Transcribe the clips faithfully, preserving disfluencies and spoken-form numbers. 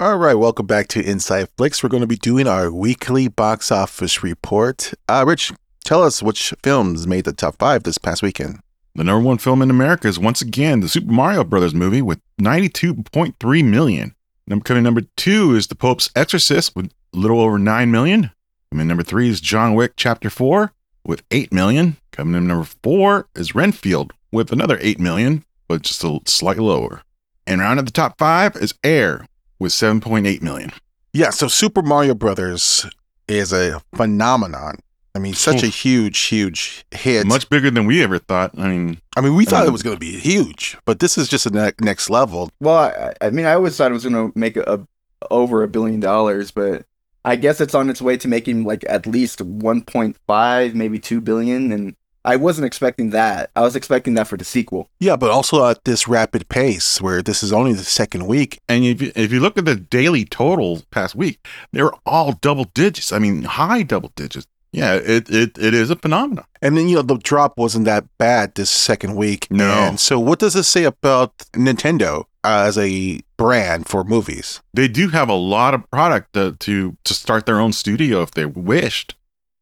All right, welcome back to Inside Flicks. We're going to be doing our weekly box office report. Uh, Rich, tell us which films made the top five this past weekend. The number one film in America is once again the Super Mario Brothers movie with ninety-two point three million. Number coming number two is The Pope's Exorcist with a little over nine million. Coming number three is John Wick Chapter four with eight million. Coming in number four is Renfield with another eight million, but just a slightly lower. And rounding the top five is Air with seven point eight million. Yeah, so Super Mario Brothers is a phenomenon. I mean, such a huge, huge hit. Much bigger than we ever thought. I mean, I mean, we thought um, it was going to be huge, but this is just a ne- next level. Well, I, I mean, I always thought it was going to make a, a over a billion dollars, but I guess it's on its way to making like at least one point five, maybe two billion, and I wasn't expecting that. I was expecting that for the sequel. Yeah, but also at this rapid pace where this is only the second week. and if you, if you look at the daily total past week, they were all double digits. I mean, high double digits. Yeah, it, it, it is a phenomenon. And then, you know, the drop wasn't that bad this second week. No. And so what does this say about Nintendo uh, as a brand for movies? They do have a lot of product to to, to start their own studio if they wished.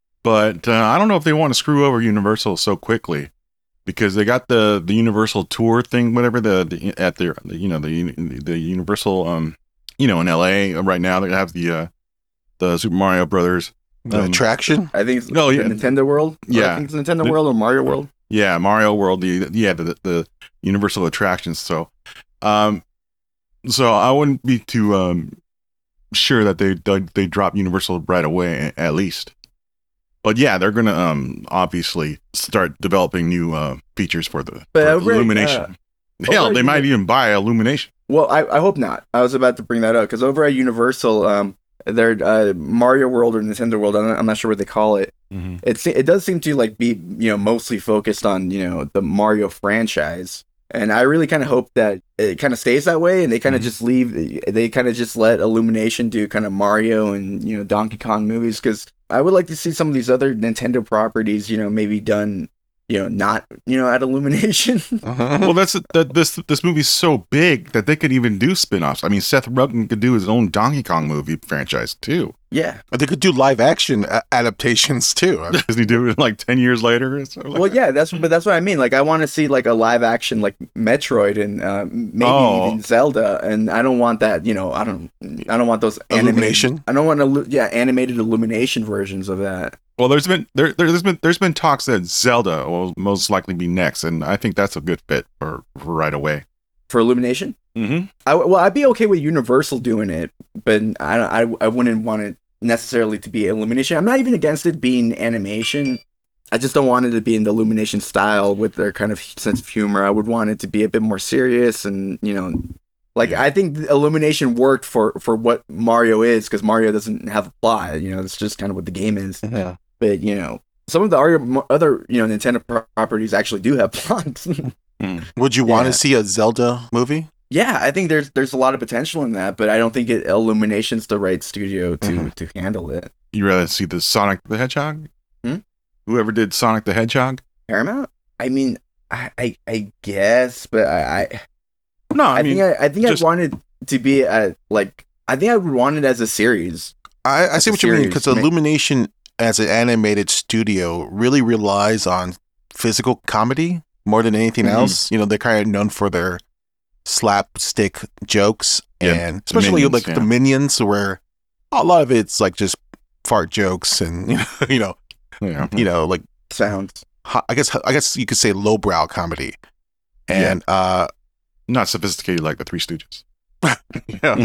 But uh, I don't know if they want to screw over Universal so quickly, because they got the, the Universal tour thing, whatever, the, the at their, the, you know, the the Universal, um, you know, in L A right now, they have the, uh, the Super Mario Brothers. The Um, attraction? I think it's No, the yeah. Nintendo World. Or Yeah. I think it's Nintendo The- World or Mario World. Yeah, Mario World, the yeah, the the Universal attractions. So, um, so I wouldn't be too um sure that they they, they drop Universal right away, at least. But yeah, they're gonna um obviously start developing new uh features for the But for over at, Illumination. uh, Hell, over they at might Uni- even buy Illumination. Well, I, I hope not. I was about to bring that up because over at Universal, um, their uh, Mario World or Nintendo World, I'm not, I'm not sure what they call it. Mm-hmm. It se- it does seem to like be you know mostly focused on you know the Mario franchise, and I really kind of hope that it kind of stays that way, and they kind of Mhm. just leave. They kind of just let Illumination do kind of Mario and you know Donkey Kong movies because I would like to see some of these other Nintendo properties, you know, maybe done. You know, not you know at Illumination. Well, that's that. This this movie's so big that they could even do spin-offs. I mean, Seth Rogen could do his own Donkey Kong movie franchise too. Yeah. They could do live action a- adaptations too. I mean, Doesn't he do it like ten years later? Or something like Well, that? yeah, that's but that's what I mean. Like, I want to see like a live action like Metroid and uh, maybe Oh. even Zelda, and I don't want that. You know, I don't. I don't want those animated- Illumination? I don't want to. Yeah, animated Illumination versions of that. Well, there's been there there's been there's been talks that Zelda will most likely be next, and I think that's a good fit for, for right away. For Illumination, Mm-hmm. I well, I'd be okay with Universal doing it, but I don't. I I wouldn't want it necessarily to be Illumination. I'm not even against it being animation. I just don't want it to be in the Illumination style with their kind of sense of humor. I would want it to be a bit more serious, and you know, like Yeah. I think the Illumination worked for for what Mario is because Mario doesn't have a plot. You know, it's just kind of what the game is. yeah. But you know, some of the other other you know Nintendo pro- properties actually do have plots. Would you want Yeah. to see a Zelda movie? Yeah, I think there's there's a lot of potential in that, but I don't think it, Illumination's the right studio to Mhm. to handle it. You rather see the Sonic the Hedgehog? Hmm? Whoever did Sonic the Hedgehog? Paramount? I mean, I I, I guess, but I I, No, I, I, mean, think I, I think just- I wanted to be a, like I think I would want it as a series. I, I see a what you mean series, because ma- Illumination as an animated studio really relies on physical comedy more than anything Mhm. else. You know, they're kind of known for their slapstick jokes, Yeah, and especially Minions, like yeah. the Minions, where a lot of it's like just fart jokes and you know, yeah. you know, like Sounds. ho- I guess I guess you could say lowbrow comedy, and uh, Not sophisticated like the Three Stooges. yeah.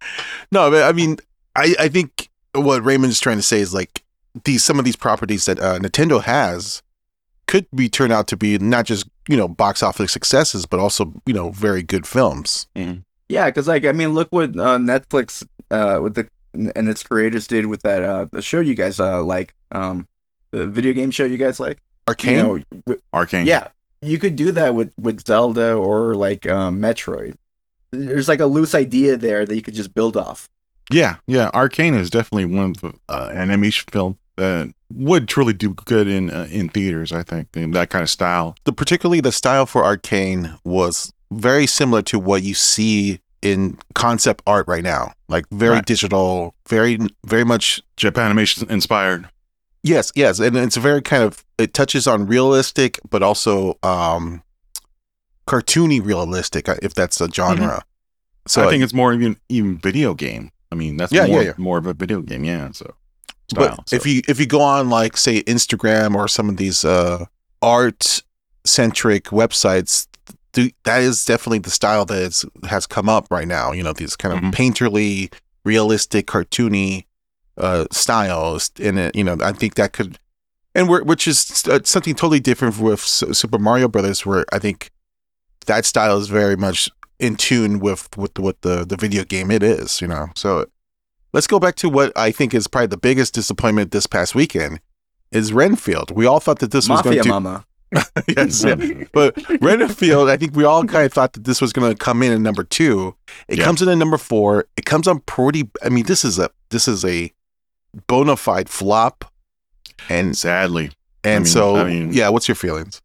no, but I mean, I I think what Raymond's trying to say is like these some of these properties that uh, Nintendo has could be turned out to be not just you know box office successes, but also you know very good films. Yeah, because like I mean, look what uh, Netflix uh with the and its creators did with that uh the show you guys uh like um the video game show you guys like. Arcane. You know, w- Arcane. yeah, you could do that with with Zelda or like um, Metroid. There's like a loose idea there that you could just build off. Yeah, yeah. Arcane is definitely one of the uh, animation film that would truly do good in uh, in theaters. I think in that kind of style. The particularly the style for Arcane was very similar to what you see in concept art right now, like very Right. digital, very very much. Japanimation inspired. Yes, yes, and it's a very kind of, it touches on realistic, but also um, cartoony realistic, uh, if that's a genre. So I think it's more even even video game. I mean, that's Yeah, more, yeah, yeah. more of a video game. Yeah. So, But style, so. if you if you go on like say Instagram or some of these uh, art centric websites, th- that is definitely the style that is, has come up right now. You know, these kind of Mhm. painterly, realistic, cartoony uh, styles, and it, you know, I think that could, and we're, which is uh, something totally different with S- Super Mario Brothers, where I think that style is very much in tune with with what the the video game it is. You know, so. Let's go back to what I think is probably the biggest disappointment this past weekend is Renfield. We all thought that this was Mafia going to Mama. yes, yeah. But Renfield, I think we all kind of thought that this was going to come in at number two. It Yeah. comes in at number four. It comes on pretty. I mean, this is a this is a bona fide flop, and Sadly, and I mean- so I mean- yeah. What's your feelings?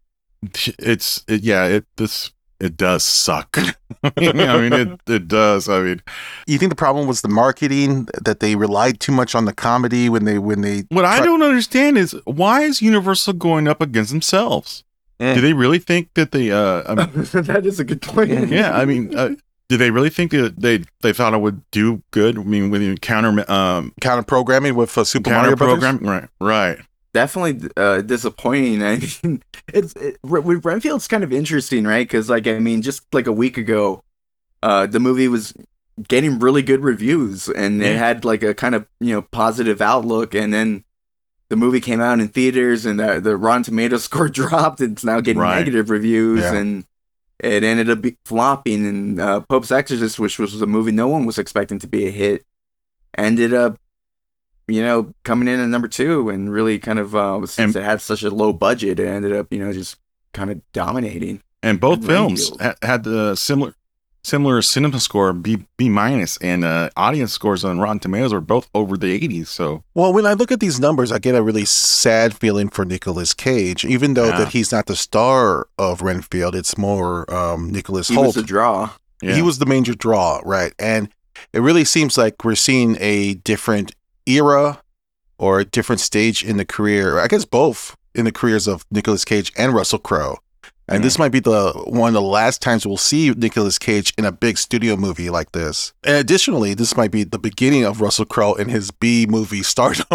it's it, yeah. It this it does suck. I mean, it it does. I mean, You think the problem was the marketing, that they relied too much on the comedy when they when they what I try- don't understand is why is Universal going up against themselves? Eh. Do they really think that they? Uh, I mean, That is a good point. yeah. I mean, uh, do they really think that they they thought it would do good? I mean, with the counter um counter programming with uh, Super counter Mario Brothers? program, right? Right. Definitely uh, disappointing. I mean, it's it, with Renfield's kind of interesting, right? Because like I mean, just like a week ago, uh, the movie was getting really good reviews, and it Yeah. had like a kind of you know positive outlook, and then the movie came out in theaters, and the, the Rotten Tomatoes score dropped. It's now getting Right. negative reviews, Yeah. and it ended up be- flopping. And uh, Pope's Exorcist, which was a movie no one was expecting to be a hit, ended up. You know, coming in at number two, and really kind of uh, since And- it had such a low budget, it ended up, you know, just kind of dominating. And both And films Renfield. ha- had the similar similar cinema score B B minus, and uh, audience scores on Rotten Tomatoes were both over the eighties. So Well, when I look at these numbers, I get a really sad feeling for Nicolas Cage, even though Yeah. that he's not the star of Renfield. It's more um, Nicholas He Holt. was a draw. yeah. He was the major draw, right? And it really seems like we're seeing a different era or a different stage in the career. I guess both in the careers of Nicolas Cage and Russell Crowe. And this might be the one of the last times we'll see Nicolas Cage in a big studio movie like this. And additionally, this might be the beginning of Russell Crowe in his B movie stardom.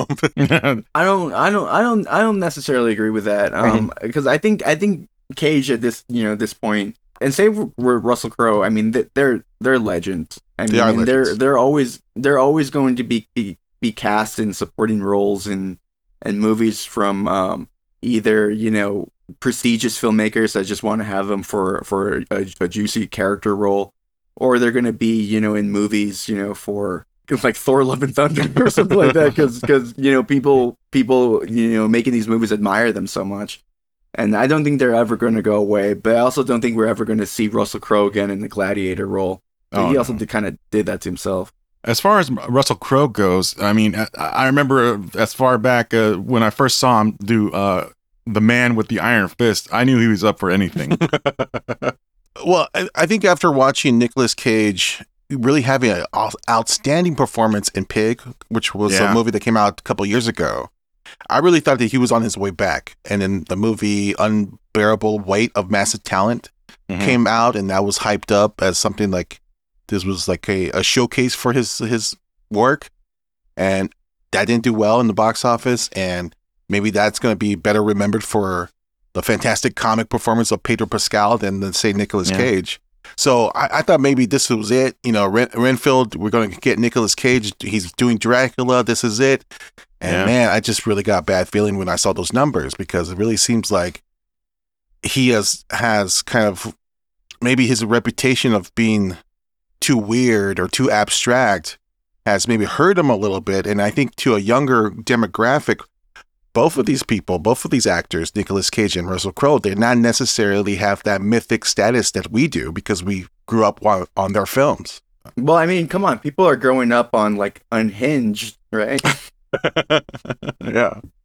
I don't, I don't, I don't, I don't necessarily agree with that. Um, because I think, I think Cage at this, you know, this point, and say we're, we're Russell Crowe. I mean, th- they're they're legends. I mean, They are and they're legends. they're always they're always going to be be, be cast in supporting roles in in movies from um, either you know prestigious filmmakers that just want to have them for for a, a juicy character role, or they're going to be you know in movies you know for like Thor: Love and Thunder or something like that because you know people people you know making these movies admire them so much. And I don't think they're ever going to go away, but I also don't think we're ever going to see Russell Crowe again in the Gladiator role. Oh, he also no. did, kind of did that to himself. As far as Russell Crowe goes, I mean, I, I remember as far back uh, when I first saw him do uh, The Man with the Iron Fist, I knew he was up for anything. Well, I, I think after watching Nicolas Cage really having an outstanding performance in Pig, which was Yeah. a movie that came out a couple years ago, I really thought that he was on his way back. And then the movie Unbearable Weight of Massive Talent Mhm. came out, and that was hyped up as something like this was like a, a showcase for his his work, and that didn't do well in the box office. And maybe that's going to be better remembered for the fantastic comic performance of Pedro Pascal than, than say Nicolas Yeah. Cage. So I, I thought maybe this was it. You know, Ren, Renfield, we're going to get Nicolas Cage. He's doing Dracula. This is it. And Yeah. man, I just really got a bad feeling when I saw those numbers, because it really seems like he has has kind of maybe his reputation of being too weird or too abstract has maybe hurt him a little bit. And I think to a younger demographic, both of these people, both of these actors, Nicolas Cage and Russell Crowe, they not necessarily have that mythic status that we do because we grew up on, on their films. Well, I mean, come on, people are growing up on like Unhinged, right? Yeah.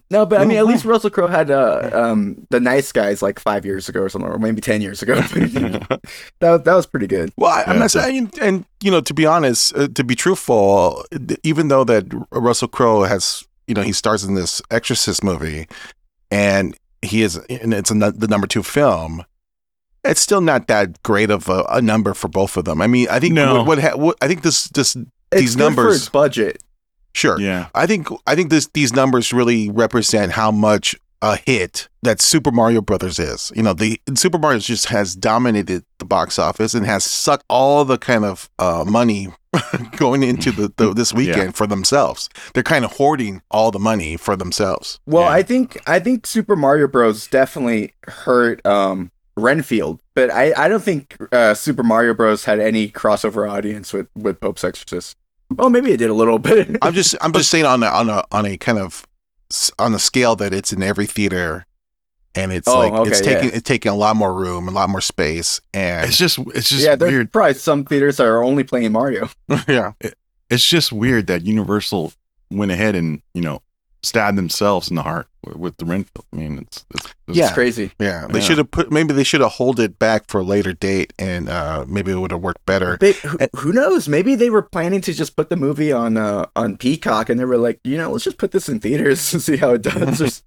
No, but I mean, at least Russell Crowe had uh, um, The Nice Guys like five years ago or something, or maybe ten years ago. that that was pretty good. Well, I, I'm Yeah, not so- saying, and you know, to be honest, uh, to be truthful, even though that Russell Crowe has, you know, he stars in this Exorcist movie, and he is, and it's a, the number two film. It's still not that great of a, a number for both of them. I mean, I think No. what, what, ha- what I think this this It's these good for numbers, its budget. sure. Yeah. I think I think this these numbers really represent how much a hit that Super Mario Brothers is. You know, the Super Mario just has dominated the box office and has sucked all the kind of uh, money going into the, the this weekend Yeah. for themselves. They're kind of hoarding all the money for themselves. Well, Yeah. I think I think Super Mario Bros. Definitely hurt um, Renfield, but I, I don't think uh, Super Mario Bros. Had any crossover audience with, with Pope's Exorcist. Well, maybe it did a little bit. I'm just I'm just saying on a on a on a kind of s- on a scale that it's in every theater, and it's Oh, like okay, it's taking yeah. it's taking a lot more room, a lot more space, and It's just it's just yeah, there's weird. probably some theaters that are only playing Mario. yeah. It's just weird that Universal went ahead and, you know, stabbed themselves in the heart with, with the Renfield. I mean, it's, it's, it's Yeah. It's crazy. Yeah, they Yeah. should have put. Maybe they should have hold it back for a later date, and uh, maybe it would have worked better. But who, who knows? Maybe they were planning to just put the movie on uh, on Peacock, and they were like, you know, let's just put this in theaters and see how it does. Or s-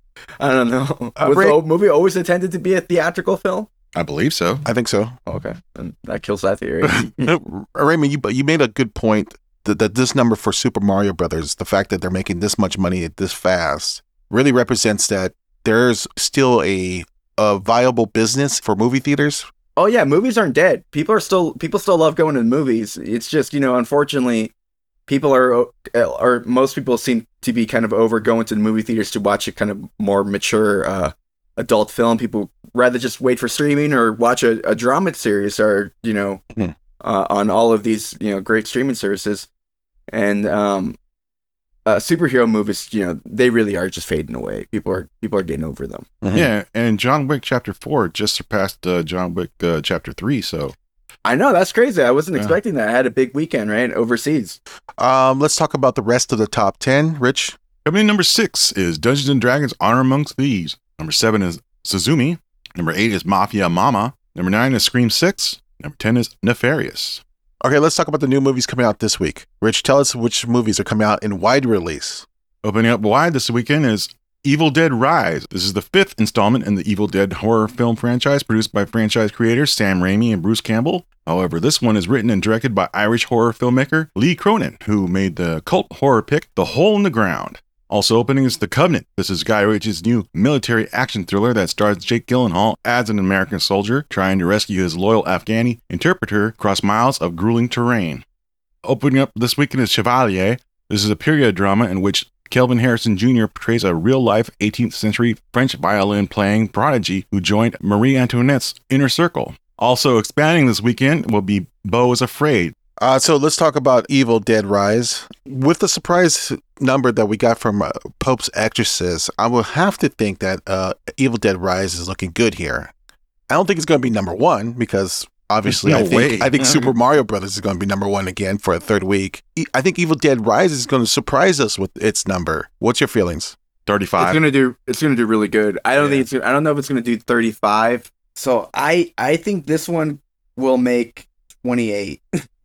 I don't know. Uh, Was Ray- the old movie always intended to be a theatrical film? I believe so. I think so. Okay, and that kills that theory. Raymond, you but you made a good point that, that this number for Super Mario Brothers, the fact that they're making this much money this fast, really represents that there's still a a viable business for movie theaters. Oh yeah, movies aren't dead. People are still people still love going to the movies. It's just, you know, unfortunately, people are or most people seem to be kind of over going to the movie theaters to watch a kind of more mature uh, adult film. People rather just wait for streaming or watch a, a drama series or, you know, Hmm. uh, on all of these, you know, great streaming services. And um, uh, superhero movies, you know, they really are just fading away. People are people are getting over them. Yeah, and John Wick Chapter Four just surpassed uh, John Wick uh, Chapter Three. So I know, that's crazy. I wasn't Yeah. expecting that. I had a big weekend, right, overseas. Um, let's talk about the rest of the top ten. Rich, coming in number six is Dungeons and Dragons: Honor Amongst Thieves. Number seven is Suzumi. Number eight is Mafia Mama. Number nine is Scream Six. Number ten is Nefarious. okay, let's talk about the new movies coming out this week. Rich, tell us which movies are coming out in wide release. Opening up wide this weekend is Evil Dead Rise. This is the fifth installment in the Evil Dead horror film franchise produced by franchise creators Sam Raimi and Bruce Campbell. However, this one is written and directed by Irish horror filmmaker Lee Cronin, who made the cult horror pick The Hole in the Ground. Also opening is The Covenant. This is Guy Ritchie's new military action thriller that stars Jake Gyllenhaal as an American soldier trying to rescue his loyal Afghani interpreter across miles of grueling terrain. Opening up this weekend is Chevalier. This is a period drama in which Kelvin Harrison Junior portrays a real-life eighteenth century French violin-playing prodigy who joined Marie Antoinette's inner circle. Also expanding this weekend will be Beau is Afraid. Uh, so let's talk about Evil Dead Rise. With the surprise number that we got from uh, Pope's Exorcist, I will have to think that uh, Evil Dead Rise is looking good here. I don't think it's going to be number one because obviously No I think way. I think Super Mario Brothers is going to be number one again for a third week. E- I think Evil Dead Rise is going to surprise us with its number. What's your feelings? thirty-five. It's gonna do. It's gonna do really good. I don't Yeah. think it's. Gonna, I don't know if it's gonna do thirty-five. So I. I think this one will make twenty-eight.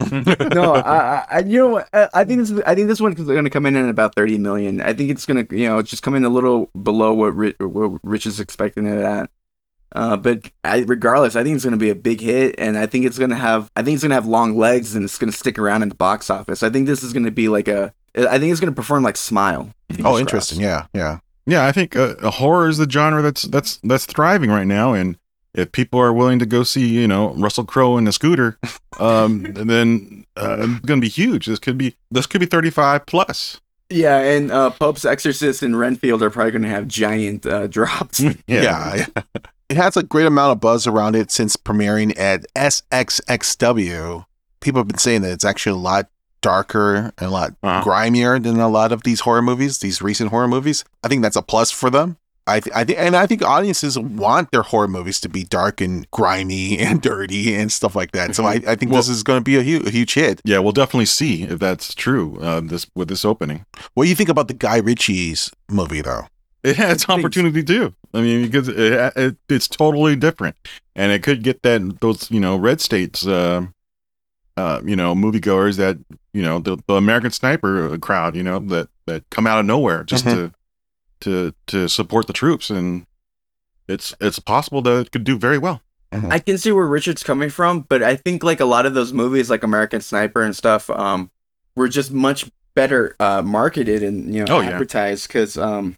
no, I, I. I- You know what? I, I think this. I think this one is gonna come in at about thirty million. I think it's gonna. You know, just come in a little below what Rich, what Rich is expecting it at. Uh, but I, regardless, I think it's gonna be a big hit, and I think it's gonna have. I think it's gonna have long legs, and it's gonna stick around in the box office. I think this is gonna be like a. I think it's gonna perform like Smile. Oh, interesting. Yeah, yeah. Yeah, I think uh, horror is the genre that's that's that's thriving right now, and if people are willing to go see, you know, Russell Crowe in a scooter, um, then uh, it's going to be huge. This could be this could be thirty-five plus. Yeah, and uh, Pope's Exorcist and Renfield are probably going to have giant uh, drops. Yeah. It has a great amount of buzz around it since premiering at S X X W. People have been saying that it's actually a lot darker and a lot Uh-huh. grimier than a lot of these horror movies, these recent horror movies. I think that's a plus for them. I, th- I think, and I think audiences want their horror movies to be dark and grimy and dirty and stuff like that. So I, I think Well- this is going to be a, hu- a huge hit. Yeah, we'll definitely see if that's true. Uh, this with this opening. What do you think about the Guy Ritchie's movie, though? It has opportunity too. I mean, because it, it, it's totally different, and it could get that those you know red states, uh, uh, you know, moviegoers that you know the, the American Sniper crowd, you know, that that come out of nowhere just Mhm. to to to support the troops, and it's it's possible that it could do very well. I can see where Richard's coming from, but I think like a lot of those movies, like American Sniper and stuff, um, were just much better uh, marketed and you know Oh, yeah. advertised because um,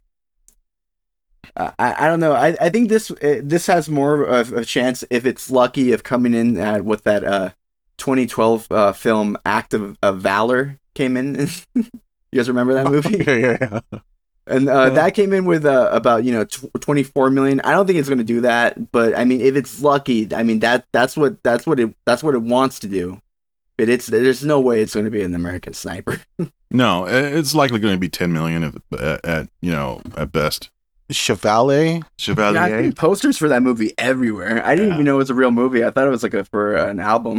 I I don't know. I, I think this uh, this has more of a chance if it's lucky of coming in at with that uh twenty twelve uh, film Act of, of Valor came in. You guys remember that movie? yeah, yeah, yeah. And uh, that came in with uh, about you know tw- twenty-four million. I don't think it's going to do that, but I mean, if it's lucky, I mean that that's what that's what it that's what it wants to do. But it's there's no way it's going to be an American Sniper. No, it- it's likely going to be ten million at, at, at you know at best. Chevalier. Chevalier. Yeah, I see posters for that movie everywhere. I didn't Yeah. even know it was a real movie. I thought it was like a for an album.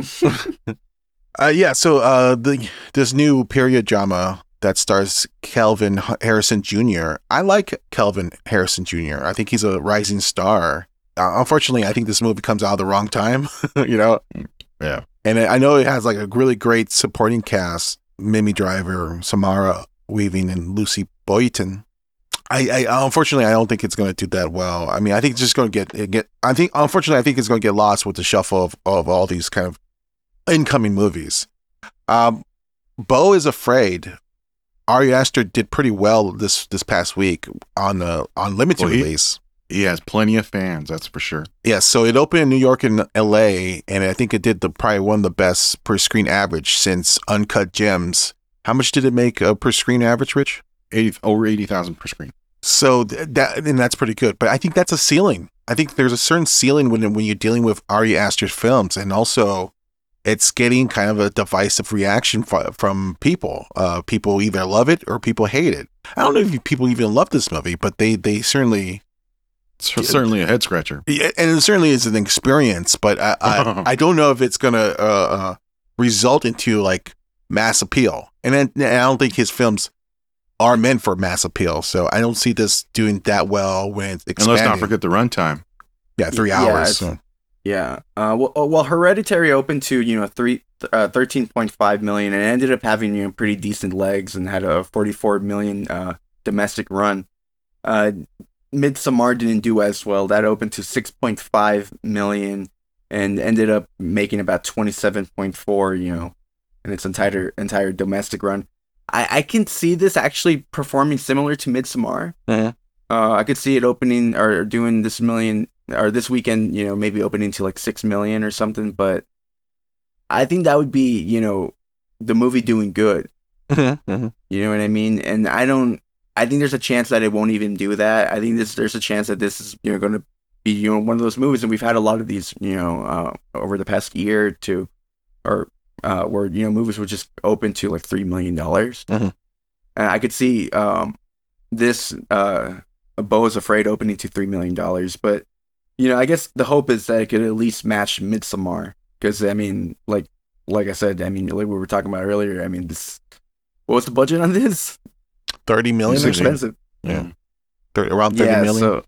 Uh, yeah, so uh, the this new period drama that stars Kelvin Harrison Junior I like Kelvin Harrison Junior I think he's a rising star. Uh, unfortunately, I think this movie comes out at the wrong time, you know? Yeah. And I know it has like a really great supporting cast: Mimi Driver, Samara Weaving, and Lucy Boynton. I, I unfortunately I don't think it's going to do that well. I mean, I think it's just going to get it get. I think unfortunately I think it's going to get lost with the shuffle of, of all these kind of incoming movies. Um, Beau is Afraid. Ari Aster did pretty well this this past week on the on limited Well, he- release. He has plenty of fans, that's for sure. Yeah, so it opened in New York and L A, and I think it did the probably one of the best per screen average since Uncut Gems. How much did it make uh, per screen average, Rich? eighty over eighty thousand per screen. So th- that and that's pretty good, but I think that's a ceiling. I think there's a certain ceiling when when you're dealing with Ari Aster's films, and also it's getting kind of a divisive reaction f- from people. Uh, people either love it or people hate it. I don't know if people even love this movie, but they they certainly. It's certainly a head scratcher. Yeah, and it certainly is an experience, but I I, I don't know if it's gonna uh, uh, result into like mass appeal, and then and I don't think his films are meant for mass appeal. So I don't see this doing that well when it's And expanding. let's not forget the runtime. yeah, three Yeah, hours. it's- So. Yeah. Uh, well, uh, well, Hereditary opened to you know three uh, thirteen point five million and ended up having you know pretty decent legs and had a forty-four million uh, domestic run. Uh, Midsommar didn't do as well. That opened to six point five million and ended up making about twenty-seven point four. You know, in its entire entire domestic run. I, I can see this actually performing similar to Midsommar. Mhm. Uh, I could see it opening or doing this million or this weekend, you know, maybe opening to like six million or something. But I think that would be, you know, the movie doing good. Mhm. You know what I mean? And I don't. I think there's a chance that it won't even do that. I think this there's a chance that this is you know going to be you know one of those movies, and we've had a lot of these you know uh, over the past year or two, or uh, where you know movies would just open to like three million dollars. Mhm. And I could see um, this uh, Beau is Afraid opening to three million dollars, but you know I guess the hope is that it could at least match Midsommar, because I mean like like I said, I mean like we were talking about earlier, I mean this. What was the budget on this? thirty million, It's or Sixty. something? expensive. Yeah, Thir- around thirty yeah, million. so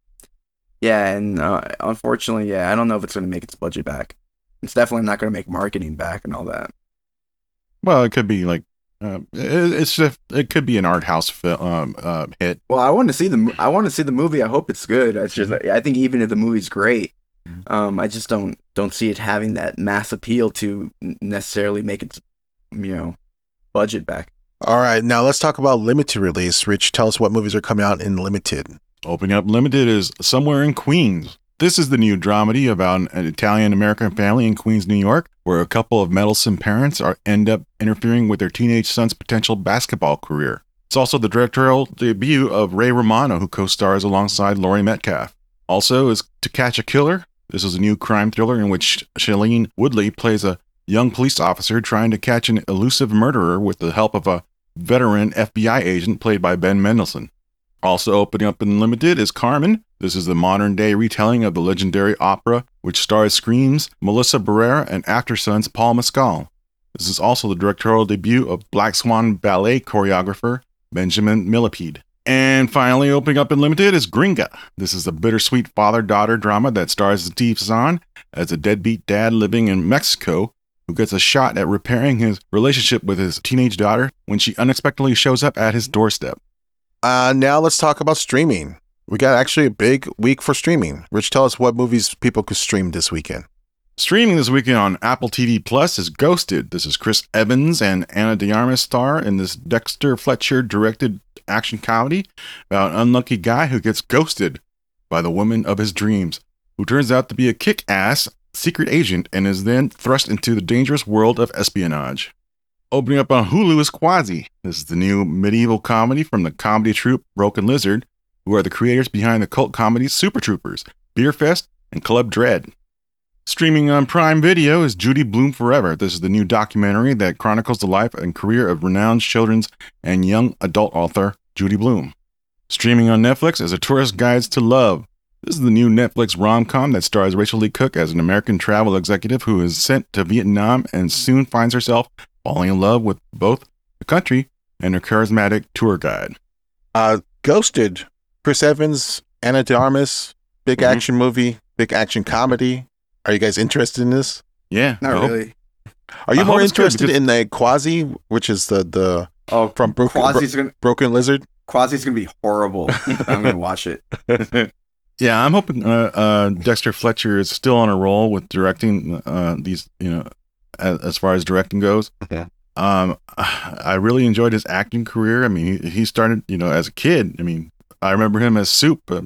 yeah, and uh, unfortunately, yeah, I don't know if it's going to make its budget back. It's definitely not going to make marketing back and all that. Well, it could be like uh, it, it's just it could be an art house film um, uh, hit. Well, I want to see the mo- I want to see the movie. I hope it's good. It's just I think even if the movie's great, um, I just don't don't see it having that mass appeal to n- necessarily make its you know budget back. All right, now let's talk about limited release. Rich, tell us what movies are coming out in limited. Opening up limited is Somewhere in Queens. This is the new dramedy about an Italian-American family in Queens, New York, where a couple of meddlesome parents are end up interfering with their teenage son's potential basketball career. It's also the directorial debut of Ray Romano, who co-stars alongside Laurie Metcalf. Also is To Catch a Killer. This is a new crime thriller in which Shailene Woodley plays a young police officer trying to catch an elusive murderer with the help of a veteran F B I agent played by Ben Mendelsohn. Also opening up in limited is Carmen. This is the modern-day retelling of the legendary opera, which stars Scream's Melissa Barrera and actor sons Paul Mescal. This is also the directorial debut of Black Swan ballet choreographer Benjamin Millipede. And finally, opening up in limited is Gringa. This is a bittersweet father-daughter drama that stars Steve Zahn as a deadbeat dad living in Mexico who gets a shot at repairing his relationship with his teenage daughter when she unexpectedly shows up at his doorstep. Uh, now let's talk about streaming. We got actually a big week for streaming. Rich, tell us what movies people could stream this weekend. Streaming this weekend on Apple T V Plus is Ghosted. This is Chris Evans and Anna de Armas star in this Dexter Fletcher directed action comedy about an unlucky guy who gets ghosted by the woman of his dreams, who turns out to be a kick-ass secret agent and is then thrust into the dangerous world of espionage. Opening up on Hulu is Quasi. This is the new medieval comedy from the comedy troupe Broken Lizard, who are the creators behind the cult comedies Super Troopers, Beer Fest, and Club Dread. Streaming on Prime Video is Judy Blume Forever. This is the new documentary that chronicles the life and career of renowned children's and young adult author Judy Blume. Streaming on Netflix is A Tourist Guides to Love. This is the new Netflix rom-com that stars Rachel Lee Cook as an American travel executive who is sent to Vietnam and soon finds herself falling in love with both the country and her charismatic tour guide. Uh, Ghosted, Chris Evans, Anna de Armas, big mm-hmm. action movie, big action comedy. Are you guys interested in this? Yeah. Not I really. Are you I more hope it's good interested because- in the Quasi, which is the the Oh, from Broken, Quasi's Bro- gonna Broken Lizard? Quasi's gonna be horrible. I'm gonna watch it. Yeah, I'm hoping uh, uh, Dexter Fletcher is still on a roll with directing uh, these, you know, as, as far as directing goes. Okay. Um, I really enjoyed his acting career. I mean, he, he started, you know, as a kid. I mean, I remember him as Soup. Uh,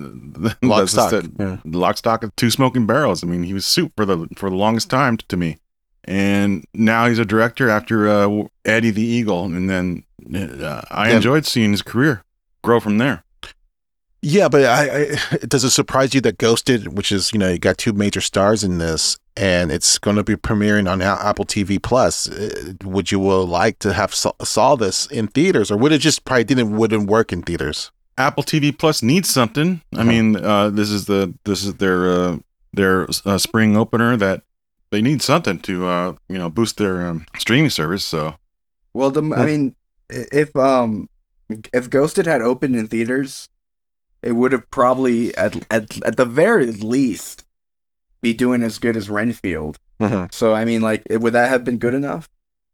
Lock, Stock. The, Yeah. Lock, Stock of Two Smoking Barrels. I mean, he was Soup for the for the longest time to me. And now he's a director after uh, Eddie the Eagle. And then uh, I Yeah. enjoyed seeing his career grow from there. Yeah, but I, I, does it surprise you that Ghosted, which is, you know, you got two major stars in this, and it's going to be premiering on A- Apple T V Plus? uh, Would you uh, like to have saw, saw this in theaters, or would it just probably didn't wouldn't work in theaters? Apple T V Plus needs something. I Uh-huh. mean, uh, this is the this is their uh, their uh, spring opener that they need something to uh, you know boost their um, streaming service. So Well, the I mean, if um, if Ghosted had opened in theaters, it would have probably at at at the very least be doing as good as Renfield. Mhm. So I mean, like, it, would that have been good enough?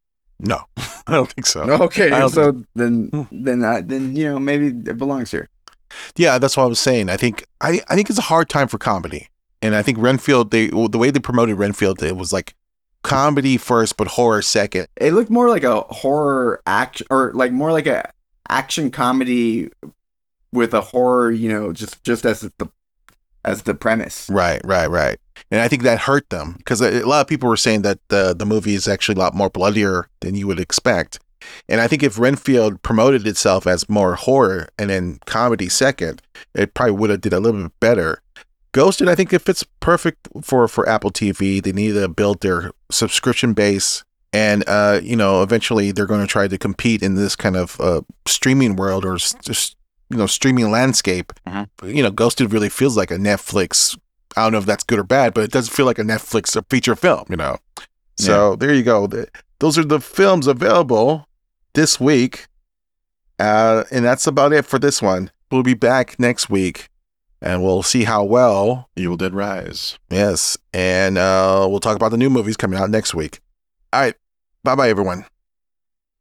No, I don't think so. Okay, I don't so then Hmm. then I, then you know maybe it belongs here. Yeah, that's what I was saying. I think I, I think it's a hard time for comedy, and I think Renfield, they well, the way they promoted Renfield, it was like comedy first, but horror second. It looked more like a horror action, or like more like a action comedy with a horror, you know, just just as the as the premise. Right, right, right. And I think that hurt them because a a lot of people were saying that the the movie is actually a lot more bloodier than you would expect. And I think if Renfield promoted itself as more horror and then comedy second, it probably would have did a little bit better. Ghosted, I think it fits perfect for, for Apple T V. They need to build their subscription base. And, uh, you know, eventually they're going to try to compete in this kind of uh, streaming world or s- just, you know, streaming landscape. Mhm. You know, Ghosted really feels like a Netflix. I don't know if that's good or bad, but it doesn't feel like a Netflix or feature film, you know. So there you go. The- Those are the films available this week. Uh, and that's about it for this one. We'll be back next week and we'll see how well. Evil Dead Rise. Yes. And uh, we'll talk about the new movies coming out next week. All right. Bye bye, everyone.